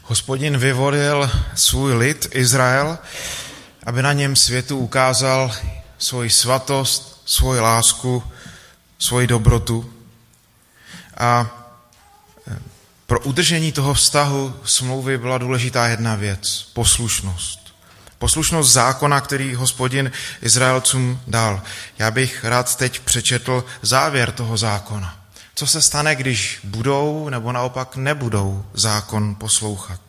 Hospodin vyvolil svůj lid Izrael, aby na něm světu ukázal svoji svatost, svoji lásku, svoji dobrotu. A pro udržení toho vztahu smlouvy byla důležitá jedna věc, poslušnost. Poslušnost zákona, který Hospodin Izraelcům dal. Já bych rád teď přečetl závěr toho zákona. Co se stane, když budou nebo naopak nebudou zákon poslouchat?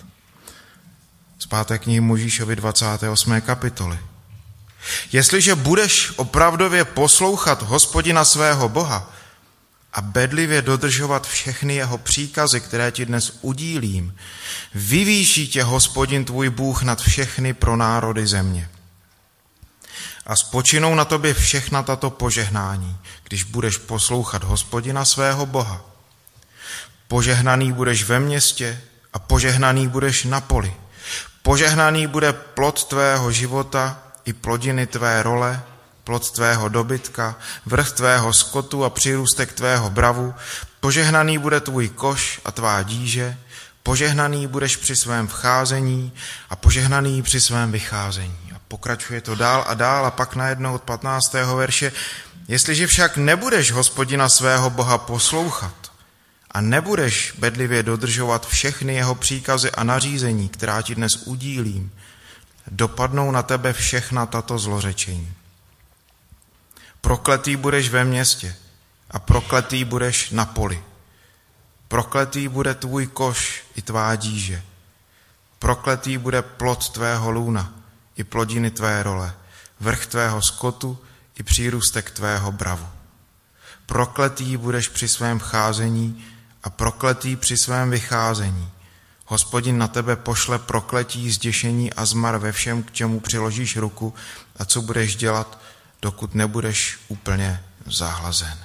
Z 5. knihy Mojžíšovy 28. kapitoly. Jestliže budeš opravdově poslouchat Hospodina svého Boha a bedlivě dodržovat všechny jeho příkazy, které ti dnes udílím, vyvýší tě Hospodin tvůj Bůh nad všechny pro národy země. A spočinou na tobě všechna tato požehnání, když budeš poslouchat Hospodina svého Boha. Požehnaný budeš ve městě a požehnaný budeš na poli. Požehnaný bude plod tvého života i plodiny tvé role, plod tvého dobytka, vrch tvého skotu a přírůstek tvého bravu. Požehnaný bude tvůj koš a tvá díže. Požehnaný budeš při svém vcházení a požehnaný při svém vycházení. A pokračuje to dál a pak najednou od 15. verše. Jestliže však nebudeš Hospodina svého Boha poslouchat a nebudeš bedlivě dodržovat všechny jeho příkazy a nařízení, která ti dnes udílím, dopadnou na tebe všechna tato zlořečení. Prokletý budeš ve městě a prokletý budeš na poli. Prokletý bude tvůj koš i tvá díže. Prokletý bude plod tvého lůna i plodiny tvé role, vrch tvého skotu i přírůstek tvého bravu. Prokletý budeš při svém vcházení a prokletý při svém vycházení. Hospodin na tebe pošle prokletí, zděšení a zmar ve všem, k čemu přiložíš ruku a co budeš dělat, dokud nebudeš úplně zahlazen.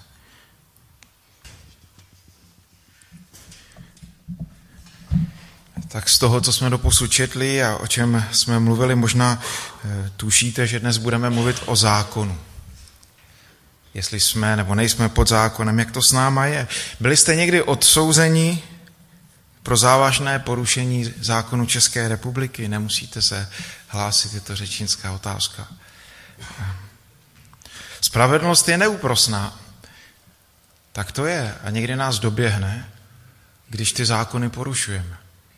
Tak z toho, co jsme doposud četli a o čem jsme mluvili, možná tušíte, že dnes budeme mluvit o zákonu. Jestli jsme nebo nejsme pod zákonem, jak to s náma je. Byli jste někdy odsouzeni pro závažné porušení zákonu České republiky? Nemusíte se hlásit, je to řečnická otázka. Spravedlnost je neúprosná. Tak to je. A někdy nás doběhne, když ty zákony porušujeme.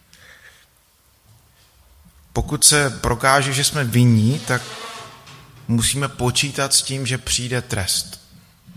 Pokud se prokáže, že jsme vinní, tak musíme počítat s tím, že přijde trest.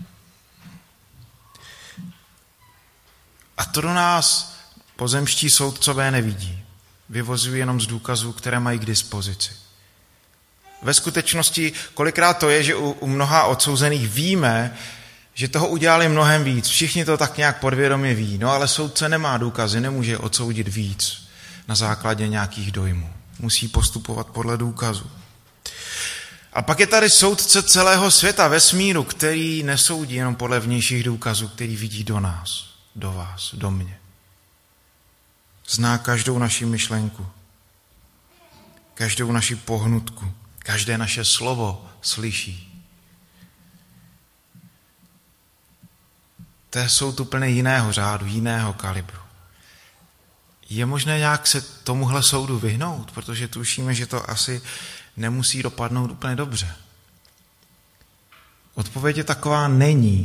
A to do nás pozemští soudcové nevidí. Vyvozují jenom z důkazů, které mají k dispozici. Ve skutečnosti kolikrát to je, že u mnoha odsouzených víme, že toho udělali mnohem víc. Všichni to tak nějak podvědomě ví. No ale soudce nemá důkazy, nemůže odsoudit víc na základě nějakých dojmů. Musí postupovat podle důkazu. A pak je tady soudce celého světa, vesmíru, který nesoudí jenom podle vnějších důkazů, který vidí do nás, do vás, do mě. Zná každou naši myšlenku, každou naši pohnutku, každé naše slovo slyší. To je soud úplně jiného řádu, jiného kalibru. Je možné nějak se tomuhle soudu vyhnout, protože tušíme, že to asi nemusí dopadnout úplně dobře. Odpověď je taková: není.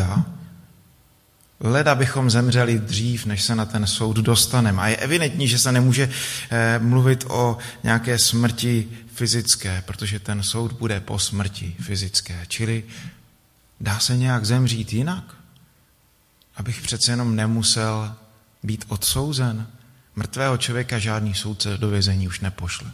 Leda bychom zemřeli dřív, než se na ten soud dostaneme. A je evidentní, že se nemůže mluvit o nějaké smrti fyzické, protože ten soud bude po smrti fyzické. Čili dá se nějak zemřít jinak, abych přece jenom nemusel být odsouzen. Mrtvého člověka žádný soudce do vězení už nepošle.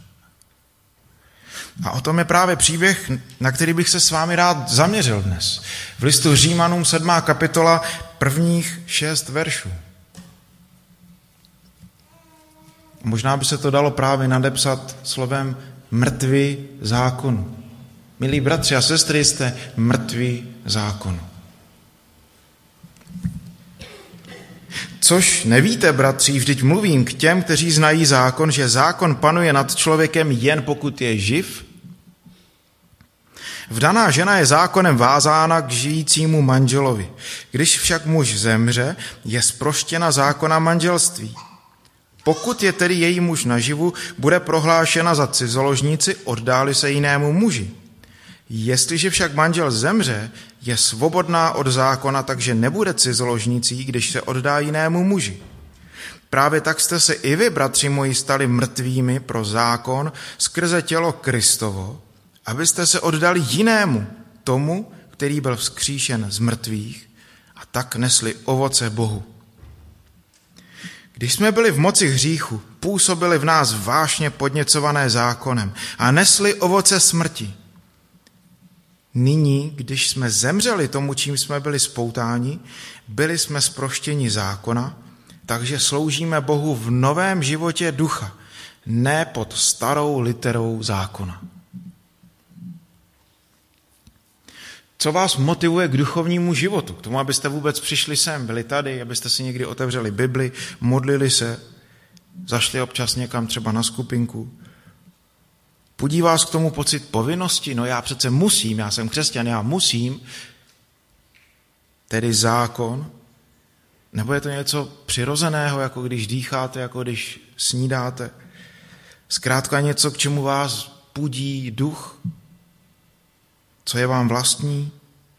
A o tom je právě příběh, na který bych se s vámi rád zaměřil dnes. V listu Římanům 7. kapitola, prvních 6 veršů. Možná by se to dalo právě nadepsat slovem mrtví zákonu. Milí bratři a sestry, jste mrtví zákonu. Což nevíte, bratři, vždyť mluvím k těm, kteří znají zákon, že zákon panuje nad člověkem jen pokud je živ. Vdaná žena je zákonem vázána k žijícímu manželovi. Když však muž zemře, je zproštěna zákona manželství. Pokud je tedy její muž naživu, bude prohlášena za cizoložnici, oddáli se jinému muži. Jestliže však manžel zemře, je svobodná od zákona, takže nebude cizoložnicí, když se oddá jinému muži. Právě tak jste se i vy, bratři moji, stali mrtvými pro zákon skrze tělo Kristovo, abyste se oddali jinému, tomu, který byl vzkříšen z mrtvých, a tak nesli ovoce Bohu. Když jsme byli v moci hříchu, působili v nás vášně podněcované zákonem a nesli ovoce smrti. Nyní, když jsme zemřeli tomu, čím jsme byli spoutáni, byli jsme zproštěni zákona, takže sloužíme Bohu v novém životě ducha, ne pod starou literou zákona. Co vás motivuje k duchovnímu životu? K tomu, abyste vůbec přišli sem, byli tady, abyste si někdy otevřeli Bibli, modlili se, zašli občas někam třeba na skupinku. Budí vás k tomu pocit povinnosti? No já přece musím, já jsem křesťan, já musím. Tedy zákon? Nebo je to něco přirozeného, jako když dýcháte, jako když snídáte? Zkrátka něco, k čemu vás budí duch? Co je vám vlastní?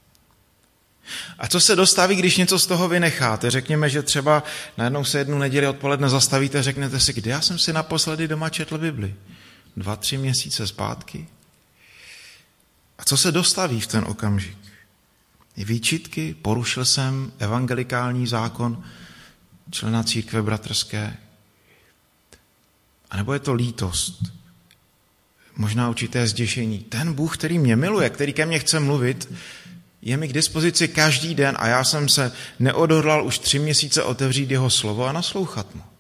A co se dostaví, když něco z toho vynecháte? Řekněme, že třeba najednou se jednu neděli odpoledne zastavíte a řeknete si, kdy já jsem si naposledy doma četl Bibli? 2-3 měsíce zpátky? A co se dostaví v ten okamžik? I výčitky, porušil jsem evangelikální zákon člena církve bratrské? A nebo je to lítost? Možná určité zděšení. Ten Bůh, který mě miluje, který ke mně chce mluvit, je mi k dispozici každý den a já jsem se neodhodlal už 3 měsíce otevřít jeho slovo a naslouchat mu.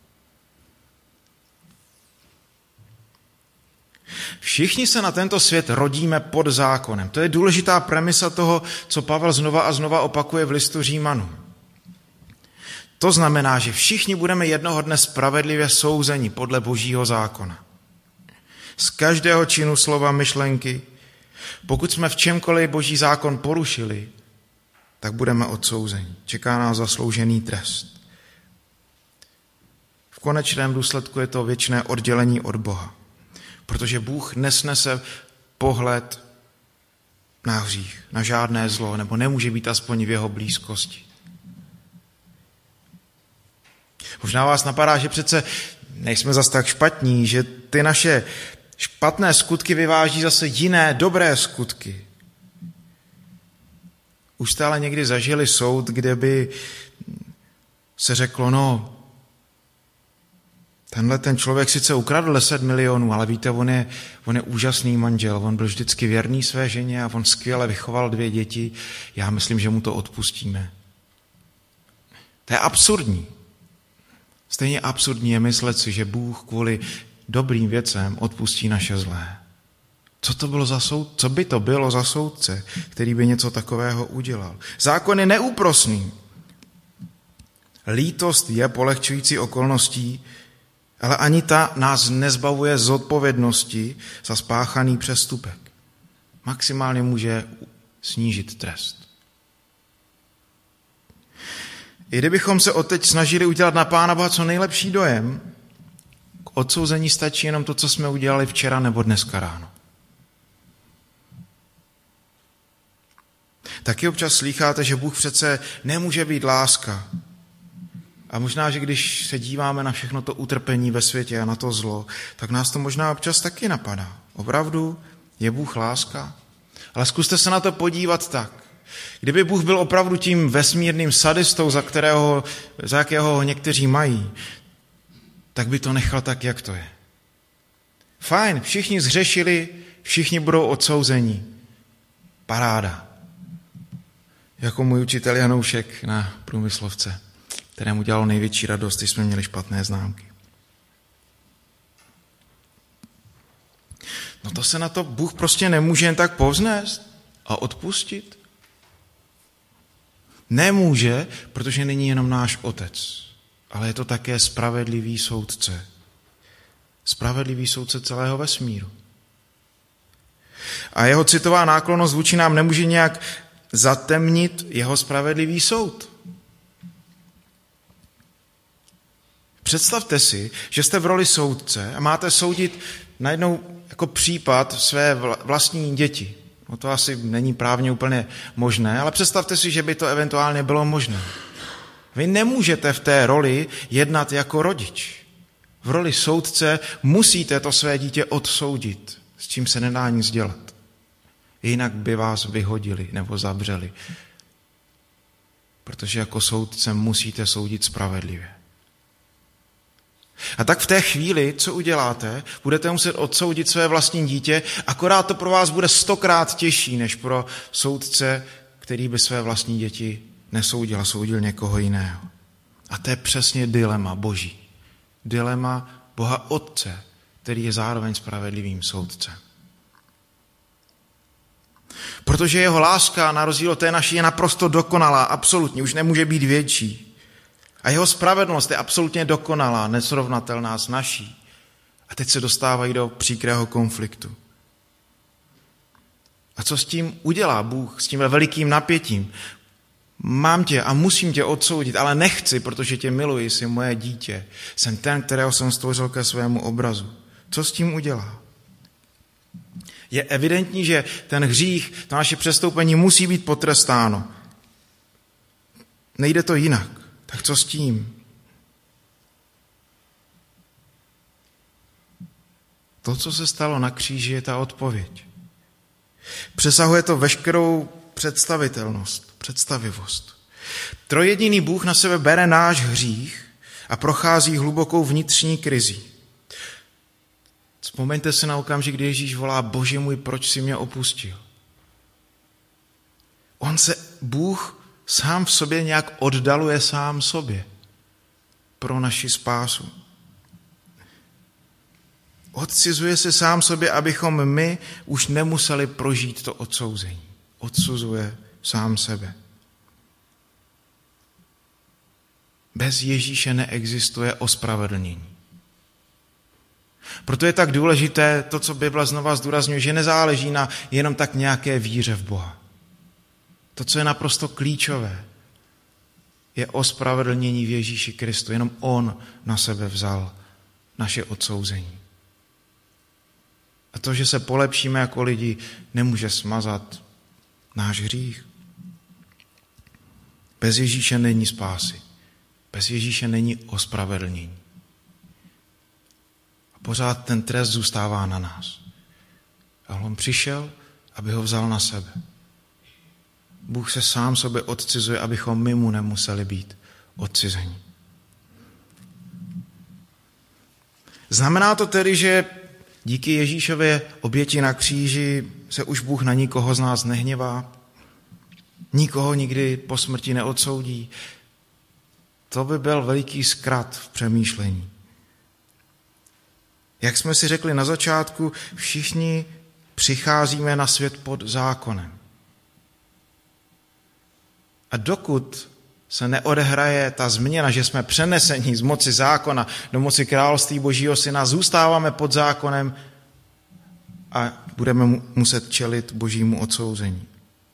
Všichni se na tento svět rodíme pod zákonem. To je důležitá premisa toho, co Pavel znova a znova opakuje v listu Římanům. To znamená, že všichni budeme jednoho dne spravedlivě souzeni podle Božího zákona. Z každého činu, slova, myšlenky. Pokud jsme v čemkoliv Boží zákon porušili, tak budeme odsouzeni. Čeká nás zasloužený trest. V konečném důsledku je to věčné oddělení od Boha. Protože Bůh nesnese pohled na hřích, na žádné zlo, nebo nemůže být aspoň v jeho blízkosti. Možná vás napadá, že přece nejsme zas tak špatní, že ty naše špatné skutky vyváží zase jiné dobré skutky. Už jste ale někdy zažili soud, kde by se řeklo, no, tenhle ten člověk sice ukradl 10 milionů, ale víte, on je úžasný manžel, on byl vždycky věrný své ženě a on skvěle vychoval 2 děti, já myslím, že mu to odpustíme. To je absurdní. Stejně absurdní je myslet si, že Bůh kvůli dobrým věcem odpustí naše zlé. Co by to bylo za soudce, který by něco takového udělal? Zákon je neúprosný. Lítost je polehčující okolností, ale ani ta nás nezbavuje zodpovědnosti za spáchaný přestupek. Maximálně může snížit trest. I kdybychom se odteď snažili udělat na Pána Boha co nejlepší dojem, k odsouzení stačí jenom to, co jsme udělali včera nebo dneska ráno. Taky občas slýcháte, že Bůh přece nemůže být láska. A možná, že když se díváme na všechno to utrpení ve světě a na to zlo, tak nás to možná občas taky napadá. Opravdu je Bůh láska? Ale zkuste se na to podívat tak. Kdyby Bůh byl opravdu tím vesmírným sadistou, za jakého ho někteří mají, tak by to nechal tak, jak to je. Fajn, všichni zhřešili, všichni budou odsouzeni. Paráda. Jako můj učitel Janoušek na průmyslovce, kterému dělalo největší radost, když jsme měli špatné známky. No to se na to Bůh prostě nemůže jen tak povznést a odpustit. Nemůže, protože není jenom náš otec, ale je to také spravedlivý soudce. Spravedlivý soudce celého vesmíru. A jeho citová náklonnost vůči nám nemůže nějak zatemnit jeho spravedlivý soud. Představte si, že jste v roli soudce a máte soudit najednou jako případ své vlastní děti. No to asi není právně úplně možné, ale představte si, že by to eventuálně bylo možné. Vy nemůžete v té roli jednat jako rodič. V roli soudce musíte to své dítě odsoudit, s čím se nedá nic dělat. Jinak by vás vyhodili nebo zavřeli. Protože jako soudce musíte soudit spravedlivě. A tak v té chvíli, co uděláte, budete muset odsoudit své vlastní dítě, akorát to pro vás bude 100krát těžší, než pro soudce, který by své vlastní děti nesoudil a soudil někoho jiného. A to je přesně dilema Boží. Dilema Boha Otce, který je zároveň spravedlivým soudcem. Protože jeho láska, na rozdíl od té naší, je naprosto dokonalá, absolutně, už nemůže být větší. A jeho spravedlnost je absolutně dokonalá, nesrovnatelná s naší. A teď se dostávají do příkrého konfliktu. A co s tím udělá Bůh, s tím velikým napětím? Mám tě a musím tě odsoudit, ale nechci, protože tě miluji, jsi moje dítě. Jsem ten, kterého jsem stvořil ke svému obrazu. Co s tím udělá? Je evidentní, že ten hřích, to naše přestoupení musí být potrestáno. Nejde to jinak. Tak co s tím? To, co se stalo na kříži, je ta odpověď. Přesahuje to veškerou představivost. Trojjediný Bůh na sebe bere náš hřích a prochází hlubokou vnitřní krizí. Vzpomeňte si na okamžik, kdy Ježíš volá: Bože můj, proč jsi mě opustil? Bůh sám v sobě nějak oddaluje sám sobě pro naši spásu. Odcizuje se sám sobě, abychom my už nemuseli prožít to odsouzení. Odsuzuje sám sebe. Bez Ježíše neexistuje ospravedlnění. Proto je tak důležité to, co Bible znova zdůrazňuje, že nezáleží na jenom tak nějaké víře v Boha. To, co je naprosto klíčové, je ospravedlnění v Ježíši Kristu. Jenom on na sebe vzal naše odsouzení. A to, že se polepšíme jako lidi, nemůže smazat náš hřích. Bez Ježíše není spásy. Bez Ježíše není ospravedlnění. A pořád ten trest zůstává na nás. A on přišel, aby ho vzal na sebe. Bůh se sám sobě odcizuje, abychom my mu nemuseli být odcizeni. Znamená to tedy, že díky Ježíšově oběti na kříži se už Bůh na nikoho z nás nehněvá? Nikoho nikdy po smrti neodsoudí? To by byl veliký zkrat v přemýšlení. Jak jsme si řekli na začátku, všichni přicházíme na svět pod zákonem. A dokud se neodehraje ta změna, že jsme přeneseni z moci zákona do moci království Božího Syna, zůstáváme pod zákonem a budeme muset čelit Božímu odsouzení.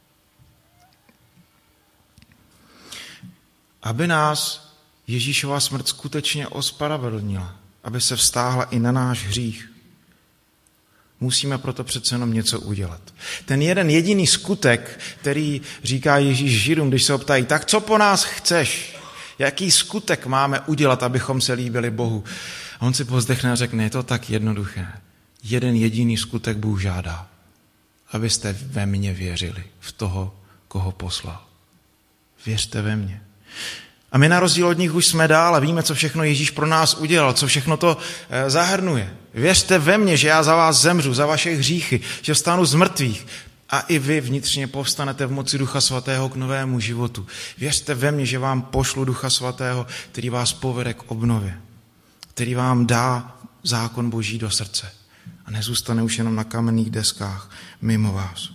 Aby nás Ježíšova smrt skutečně ospravedlnila, aby se vztáhla i na náš hřích, musíme proto přece jenom něco udělat. Ten jeden jediný skutek, který říká Ježíš Židům, když se ho ptají, tak co po nás chceš? Jaký skutek máme udělat, abychom se líbili Bohu? A on si povzdechne a řekne, je to tak jednoduché. Jeden jediný skutek Bůh žádá, abyste ve mně věřili, v toho, koho poslal. Věřte ve mně. A my na rozdíl od nich už jsme dál a víme, co všechno Ježíš pro nás udělal, co všechno to zahrnuje. Věřte ve mně, že já za vás zemřu, za vaše hříchy, že vstanu z mrtvých a i vy vnitřně povstanete v moci Ducha Svatého k novému životu. Věřte ve mně, že vám pošlu Ducha Svatého, který vás povede k obnově, který vám dá zákon Boží do srdce a nezůstane už jenom na kamenných deskách mimo vás.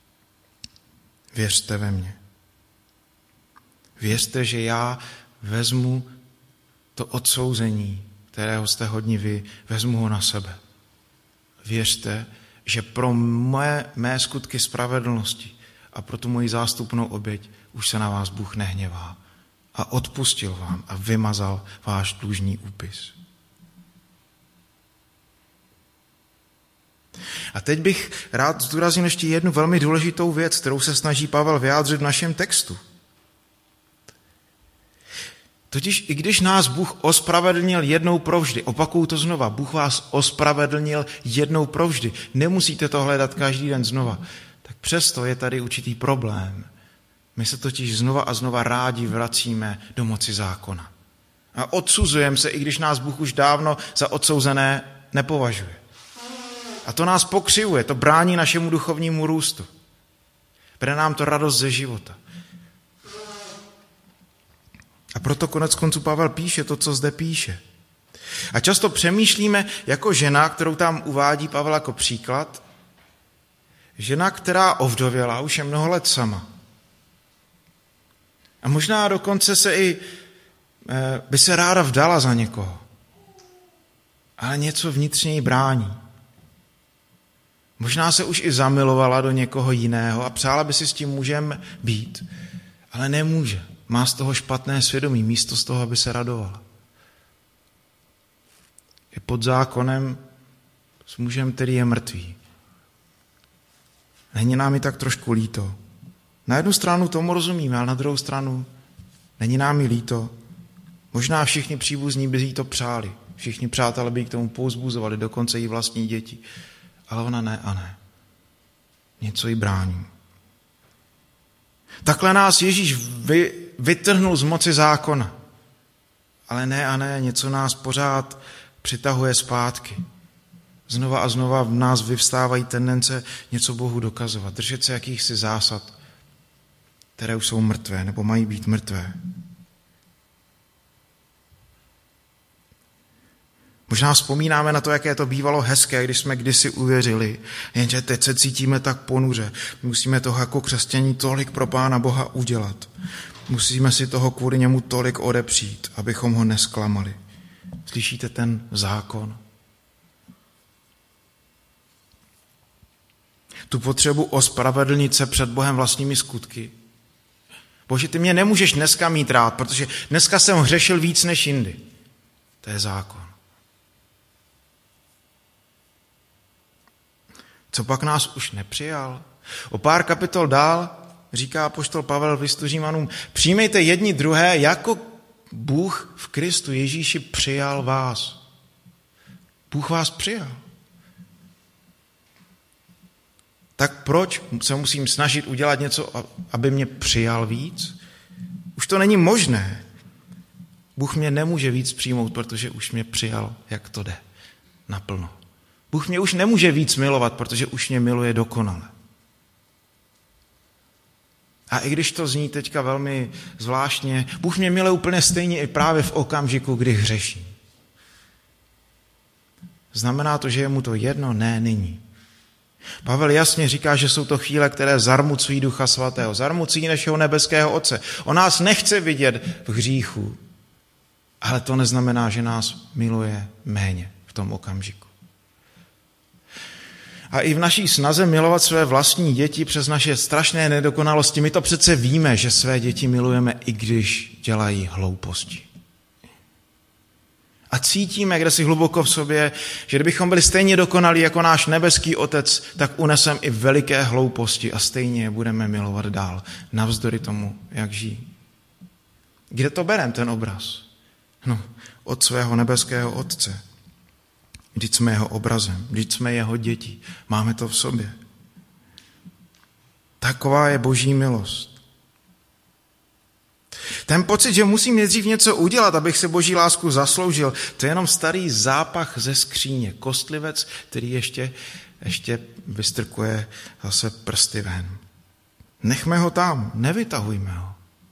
Věřte ve mně. Věřte, že já vezmu to odsouzení, kterého jste hodni vy, vezmu ho na sebe. Věřte, že pro mé skutky spravedlnosti a pro tu moji zástupnou oběť už se na vás Bůh nehněvá a odpustil vám a vymazal váš dlužný úpis. A teď bych rád zdůraznil ještě jednu velmi důležitou věc, kterou se snaží Pavel vyjádřit v našem textu. Totiž i když nás Bůh ospravedlnil jednou provždy, opakuju to znova, Bůh vás ospravedlnil jednou provždy, nemusíte to hledat každý den znova, tak přesto je tady určitý problém. My se totiž znova a znova rádi vracíme do moci zákona. A odsuzujeme se, i když nás Bůh už dávno za odsouzené nepovažuje. A to nás pokřivuje, to brání našemu duchovnímu růstu. Bere nám to radost ze života. A proto konec konců Pavel píše to, co zde píše. A často přemýšlíme jako žena, kterou tam uvádí Pavel jako příklad, žena, která ovdověla, už je mnoho let sama. A možná dokonce by se ráda vdala za někoho. Ale něco vnitřně jí brání. Možná se už i zamilovala do někoho jiného a přála by si s tím mužem být, ale nemůže. Má z toho špatné svědomí, místo z toho, aby se radovala. Je pod zákonem s mužem, který je mrtvý. Není nám i tak trošku líto. Na jednu stranu tomu rozumíme, ale na druhou stranu není nám i líto. Možná všichni příbuzní by jí to přáli. Všichni přátelé by jí k tomu povzbuzovali, dokonce i vlastní děti. Ale ona ne a ne. Něco jí brání. Takhle nás Ježíš vytrhnul z moci zákona. Ale ne a ne, něco nás pořád přitahuje zpátky. Znova a znova v nás vyvstávají tendence něco Bohu dokazovat, držet se jakýchsi zásad, které už jsou mrtvé nebo mají být mrtvé. Možná vzpomínáme na to, jaké to bývalo hezké, když jsme kdysi uvěřili, jenže teď se cítíme tak ponuře. Musíme toho jako křesťaní tolik pro Pána Boha udělat. Musíme si toho kvůli němu tolik odepřít, abychom ho nesklamali. Slyšíte ten zákon? Tu potřebu ospravedlnit se před Bohem vlastními skutky. Bože, ty mě nemůžeš dneska mít rád, protože dneska jsem hřešil víc než jindy. To je zákon. Co pak nás už nepřijal? O pár kapitol dál říká apoštol Pavel v listu Římanům, přijmejte jedni druhé, jako Bůh v Kristu Ježíši přijal vás. Bůh vás přijal. Tak proč se musím snažit udělat něco, aby mě přijal víc? Už to není možné. Bůh mě nemůže víc přijmout, protože už mě přijal, jak to jde, naplno. Bůh mě už nemůže víc milovat, protože už mě miluje dokonale. A i když to zní teďka velmi zvláštně, Bůh mě miluje úplně stejně i právě v okamžiku, kdy hřeším. Znamená to, že je mu to jedno? Ne, není. Pavel jasně říká, že jsou to chvíle, které zarmucují Ducha Svatého, zarmucují našeho nebeského Otce. On nás nechce vidět v hříchu, ale to neznamená, že nás miluje méně v tom okamžiku. A i v naší snaze milovat své vlastní děti přes naše strašné nedokonalosti, my to přece víme, že své děti milujeme, i když dělají hlouposti. A cítíme kde si hluboko v sobě, že kdybychom byli stejně dokonalí jako náš nebeský Otec, tak unesem i veliké hlouposti a stejně je budeme milovat dál, navzdory tomu, jak žijí. Kde to bereme, ten obraz? No, od svého nebeského Otce. Vždyť jsme jeho obrazem, vždyť jsme jeho děti. Máme to v sobě. Taková je Boží milost. Ten pocit, že musím nejdřív něco udělat, abych se Boží lásku zasloužil, to je jenom starý zápach ze skříně. Kostlivec, který ještě vystrkuje zase prsty ven. Nechme ho tam, nevytahujme ho.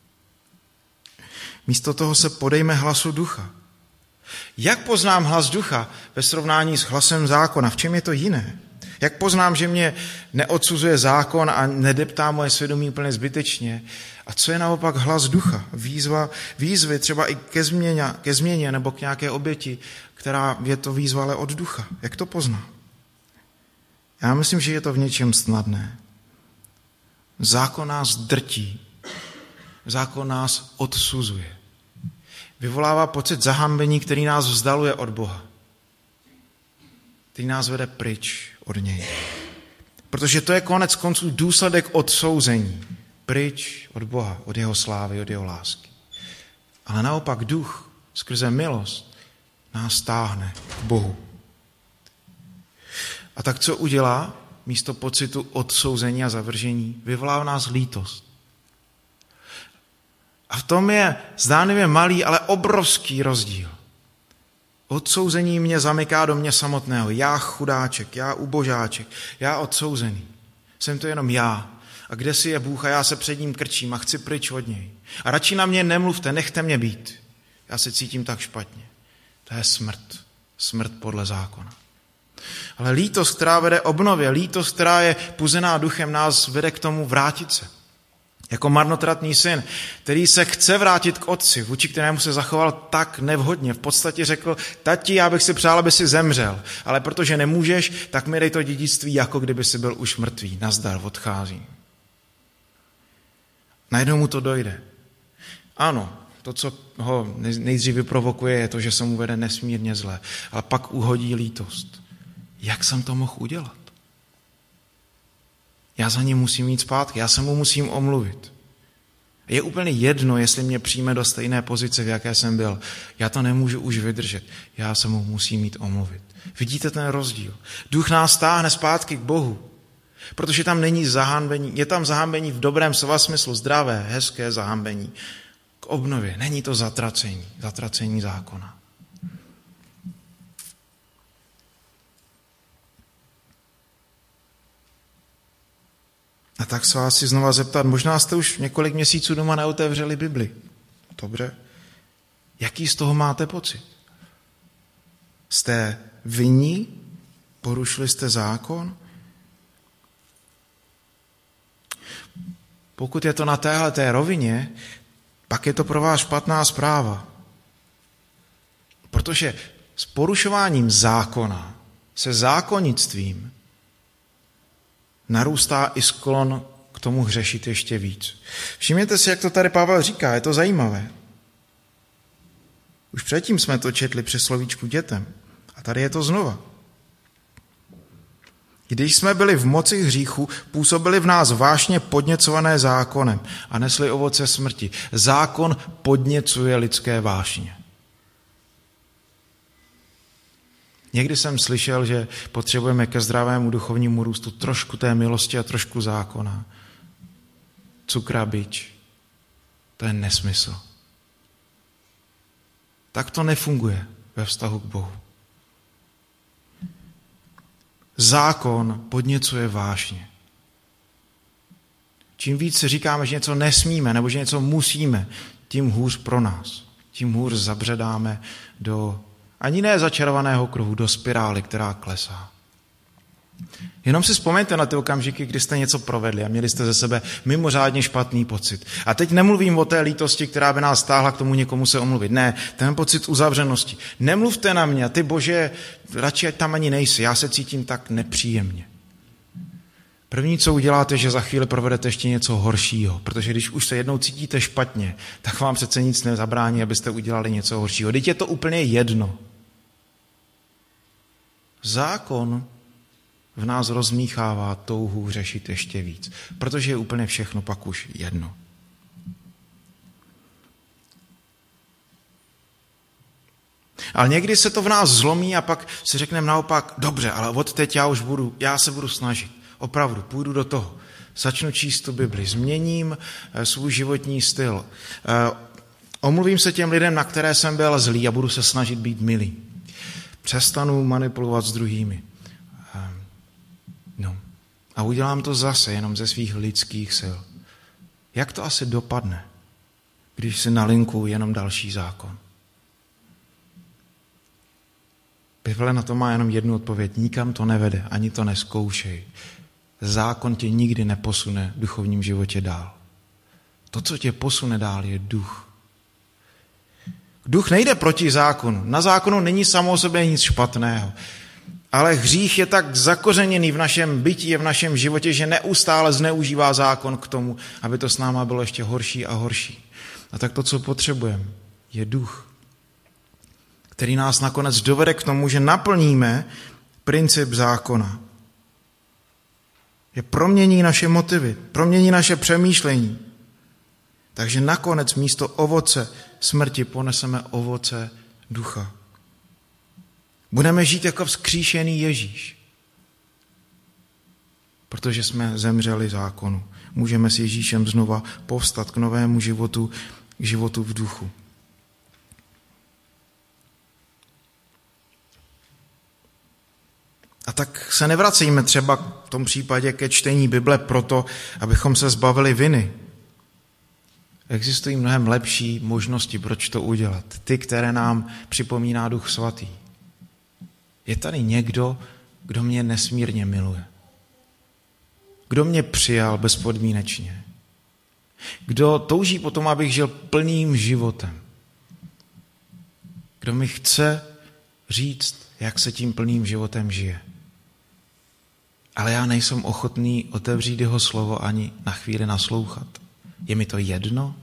Místo toho se podejme hlasu ducha. Jak poznám hlas ducha ve srovnání s hlasem zákona? V čem je to jiné? Jak poznám, že mě neodsuzuje zákon a nedeptá moje svědomí úplně zbytečně? A co je naopak hlas ducha? Výzvy třeba i ke změně nebo k nějaké oběti, která je to výzva, ale od ducha. Jak to poznám? Já myslím, že je to v něčem snadné. Zákon nás drtí. Zákon nás odsuzuje. Vyvolává pocit zahambení, který nás vzdaluje od Boha. Který nás vede pryč od něj. Protože to je konec konců důsledek odsouzení. Pryč od Boha, od jeho slávy, od jeho lásky. Ale naopak duch skrze milost nás táhne k Bohu. A tak co udělá? Místo pocitu odsouzení a zavržení vyvolá v nás lítost. A v tom je zdánlivě malý, ale obrovský rozdíl. Odsouzení mě zamyká do mě samotného. Já chudáček, já ubožáček, já odsouzený. Jsem to jenom já. A kde si je Bůh a já se před ním krčím a chci pryč od něj. A radši na mě nemluvte, nechte mě být. Já se cítím tak špatně. To je smrt. Smrt podle zákona. Ale lítost, která vede obnově, lítost, která je puzená duchem, nás vede k tomu vrátit se. Jako marnotratný syn, který se chce vrátit k otci, vůči kterému se zachoval tak nevhodně. V podstatě řekl, tati, já bych si přál, aby si zemřel, ale protože nemůžeš, tak mi dej to dědictví, jako kdyby si byl už mrtvý. Nazdar, odcházím. Najednou mu to dojde. Ano, to, co ho nejdřív vyprovokuje, je to, že se mu vede nesmírně zle, ale pak uhodí lítost. Jak jsem to mohl udělat? Já za ním musím jít zpátky, já se mu musím omluvit. Je úplně jedno, jestli mě přijme do stejné pozice, v jaké jsem byl. Já to nemůžu už vydržet, já se mu musím jít omluvit. Vidíte ten rozdíl? Duch nás táhne zpátky k Bohu, protože tam není zahanbení, je tam zahanbení v dobrém slova smyslu, zdravé, hezké zahanbení. K obnově, není to zatracení zákona. A tak se vás chci znova zeptat, možná jste už několik měsíců doma neotevřeli Bibli. Dobře. Jaký z toho máte pocit? Jste vinní? Porušili jste zákon? Pokud je to na téhleté rovině, pak je to pro vás špatná zpráva. Protože s porušováním zákona, se zákonnictvím, narůstá i sklon k tomu hřešit ještě víc. Všimněte si, jak to tady Pavel říká, je to zajímavé. Už předtím jsme to četli při slovíčku dětem. A tady je to znova. Když jsme byli v moci hříchu, působili v nás vášně podněcované zákonem a nesli ovoce smrti. Zákon podněcuje lidské vášně. Někdy jsem slyšel, že potřebujeme ke zdravému duchovnímu růstu trošku té milosti a trošku zákona. Cukra bič. To je nesmysl. Tak to nefunguje ve vztahu k Bohu. Zákon podněcuje vášně. Čím víc si říkáme, že něco nesmíme nebo že něco musíme, tím hůř pro nás. Tím hůř zabředáme do ani ne začarovaného kruhu, do spirály, která klesá. Jenom si vzpomeňte na ty okamžiky, kdy jste něco provedli a měli jste ze sebe mimořádně špatný pocit. A teď nemluvím o té lítosti, která by nás stáhla k tomu někomu se omluvit. Ne, ten pocit uzavřenosti. Nemluvte na mě, ty Bože, radši ať tam ani nejsi, já se cítím tak nepříjemně. První, co uděláte, že za chvíli provedete ještě něco horšího, protože když už se jednou cítíte špatně, tak vám přece nic nezabrání, abyste udělali něco horšího. Teď je to úplně jedno. Zákon v nás rozmíchává touhu řešit ještě víc, protože je úplně všechno pak už jedno. Ale někdy se to v nás zlomí a pak si řekneme naopak, dobře, ale od teď já se budu snažit. Opravdu, půjdu do toho. Začnu číst tu Bibli, změním svůj životní styl. Omluvím se těm lidem, na které jsem byl zlý a budu se snažit být milý. Přestanu manipulovat s druhými. A udělám to zase jenom ze svých lidských sil. Jak to asi dopadne, když si nalinkuju jenom další zákon? Bible na to má jenom jednu odpověď. Nikam to nevede, ani to nezkoušej. Zákon tě nikdy neposune v duchovním životě dál. To, co tě posune dál, je duch. Duch nejde proti zákonu. Na zákonu není samo o sobě nic špatného. Ale hřích je tak zakořeněný v našem bytí a v našem životě, že neustále zneužívá zákon k tomu, aby to s náma bylo ještě horší a horší. A tak to, co potřebujeme, je duch, který nás nakonec dovede k tomu, že naplníme princip zákona. Je promění naše motivy, promění naše přemýšlení. Takže nakonec místo ovoce smrti poneseme ovoce ducha. Budeme žít jako vzkříšený Ježíš. Protože jsme zemřeli zákonu. Můžeme s Ježíšem znova povstat k novému životu, k životu v duchu. A tak se nevracejme třeba v tom případě ke čtení Bible proto, abychom se zbavili viny. Existují mnohem lepší možnosti, proč to udělat. Ty, které nám připomíná Duch Svatý. Je tady někdo, kdo mě nesmírně miluje. Kdo mě přijal bezpodmínečně. Kdo touží potom, abych žil plným životem. Kdo mi chce říct, jak se tím plným životem žije. Ale já nejsem ochotný otevřít jeho slovo ani na chvíli naslouchat. Je mi to jedno?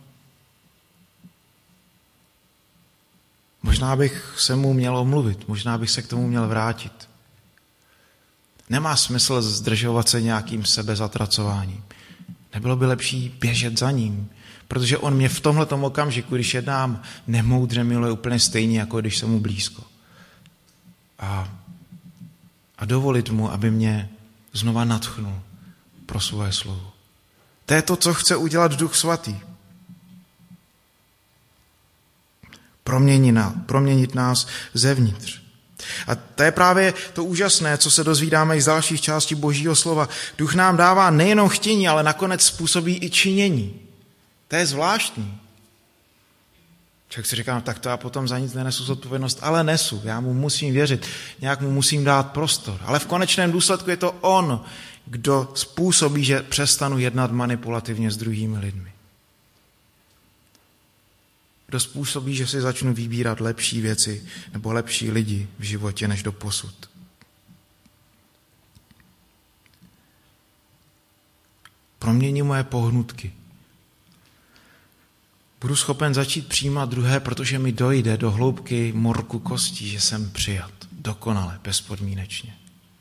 Možná bych se mu měl omluvit, možná bych se k tomu měl vrátit. Nemá smysl zdržovat se nějakým sebezatracováním. Nebylo by lepší běžet za ním, protože on mě v tomhletom okamžiku, když jednám nemoudře, miluje úplně stejně, jako když jsem mu blízko. A dovolit mu, aby mě znova nadchnul pro svoje slovo. To je to, co chce udělat Duch Svatý. Proměnit nás zevnitř. A to je právě to úžasné, co se dozvídáme i z dalších částí Božího slova. Duch nám dává nejenom chtění, ale nakonec způsobí i činění. To je zvláštní. Člověk si říká, tak to já potom za nic nenesu zodpovědnost, ale nesu, já mu musím věřit, nějak mu musím dát prostor. Ale v konečném důsledku je to on, kdo způsobí, že přestanu jednat manipulativně s druhými lidmi. Kdo způsobí, že si začnu vybírat lepší věci nebo lepší lidi v životě než doposud. Promění moje pohnutky. Budu schopen začít přijímat druhé, protože mi dojde do hloubky morku kostí, že jsem přijat dokonale, bezpodmínečně.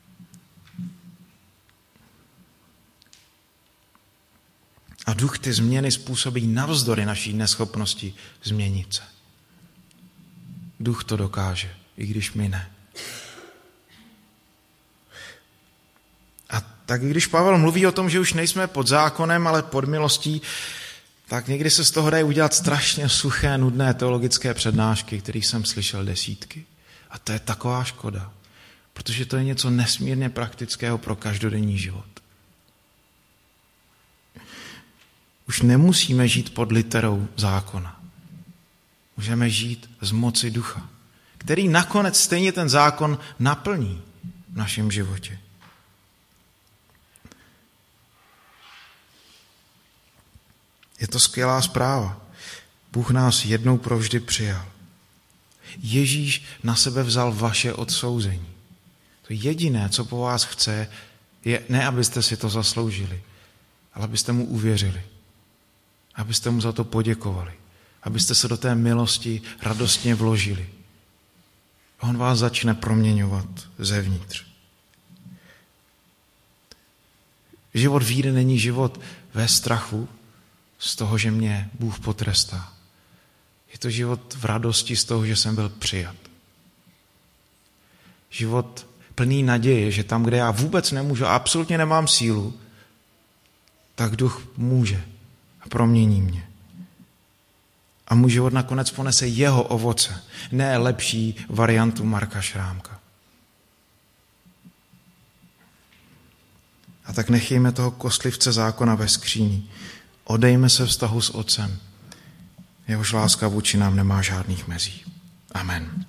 A duch ty změny způsobí navzdory naší neschopnosti změnit se. Duch to dokáže, i když my ne. A tak když Pavel mluví o tom, že už nejsme pod zákonem, ale pod milostí, tak někdy se z toho dají udělat strašně suché, nudné teologické přednášky, kterých jsem slyšel desítky. A to je taková škoda, protože to je něco nesmírně praktického pro každodenní život. Už nemusíme žít pod literou zákona. Můžeme žít z moci ducha, který nakonec stejně ten zákon naplní v našem životě. Je to skvělá zpráva. Bůh nás jednou provždy přijal. Ježíš na sebe vzal vaše odsouzení. To jediné, co po vás chce, je ne, abyste si to zasloužili, ale abyste mu uvěřili. Abyste mu za to poděkovali. Abyste se do té milosti radostně vložili. On vás začne proměňovat zevnitř. Život víry není život ve strachu z toho, že mě Bůh potrestá. Je to život v radosti z toho, že jsem byl přijat. Život plný naděje, že tam, kde já vůbec nemůžu a absolutně nemám sílu, tak duch může a promění mě. A můj život nakonec ponese jeho ovoce, ne lepší variantu Marka Šrámka. A tak nechejme toho kostlivce zákona ve skříni. Odejme se vztahu s Otcem. Jehož láska vůči nám nemá žádných mezí. Amen.